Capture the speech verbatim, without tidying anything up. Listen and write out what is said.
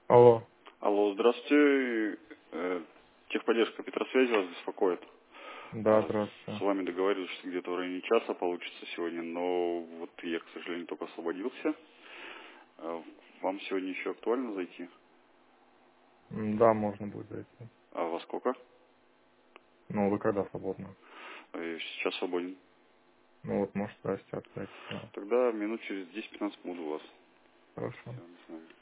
Алло. Алло, здравствуйте. Э, Техподдержка Петросвязи вас беспокоит. Да, А, здравствуйте. С вами договаривались, что где-то в районе часа получится сегодня, но вот я, к сожалению, только освободился. А, Вам сегодня еще актуально зайти? М, Да, можно будет зайти. А во сколько? Ну, вы когда свободны? Э, Сейчас свободен. Ну вот, может, здрасте, опять. Да. Тогда минут через десять-пятнадцать буду у вас. Хорошо. Всё, до свидания.